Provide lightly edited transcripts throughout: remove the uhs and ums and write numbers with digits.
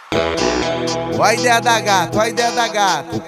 Ó a ideia da gata, ó a ideia da gata.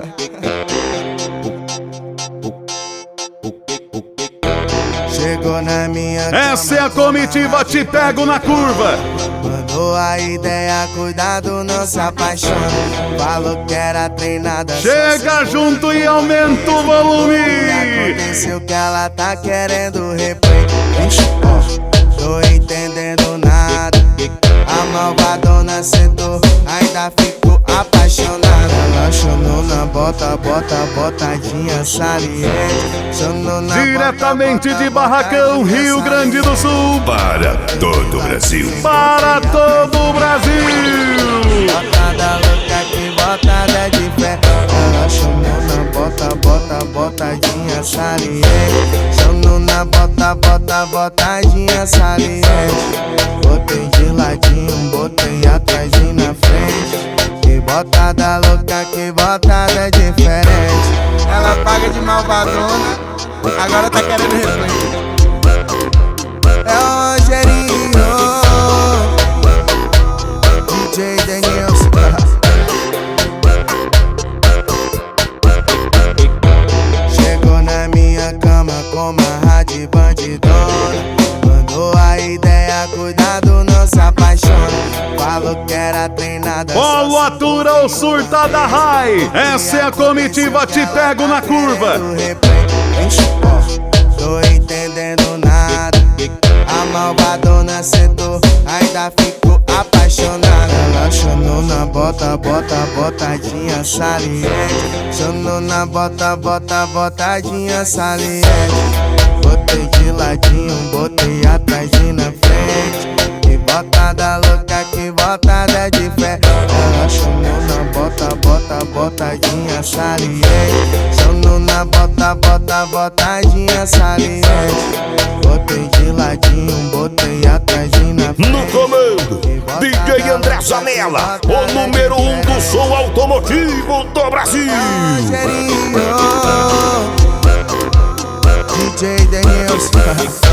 Chegou na minha cama, essa é a comitiva Te Pego na Curva. mandou a ideia, cuidado, não se apaixona. Falou que era treinada. Chega junto e aumenta o volume. Aconteceu que ela tá querendo replay. Tô entendendo nada. A malvadona sentou, ainda ficou apaixonada. Ela chamou na bota, botadinha saliente. Chamou na Diretamente de Barracão, Rio Grande do Sul. Para todo o Brasil. Para todo o Brasil. botada louca que botada de fé. Ela chamou na botadinha saliente. Chamou na botadinha saliente. Botei de ladinho, botei atrás e na frente. Que botada louca, que botada diferente. Ela paga de malvadona, agora tá querendo replay. É o Rogerinho, DJ Denilson. Chegou na minha cama com uma rádio bandidona. Mandou a ideia, cuidado, não se apaixona. Falou que era treinada. Polo atura ou surta da Rai. Essa é a comitiva Te Pego na Curva. Tô entendendo nada. A malvadona sentou, ainda ficou apaixonada. Ela chamou na botadinha saliente. Chamou na botadinha saliente. Botei de ladinho, botei atrás e na frente. Que botada louca, que botada de fé. Ela chamou na botadinha saliente. Chamou na botadinha saliente. Botei de ladinho, botei atrás e na frente. No comando, DJ André Zanella, o número 1 do som automotivo do Brasil. DJ Denilson.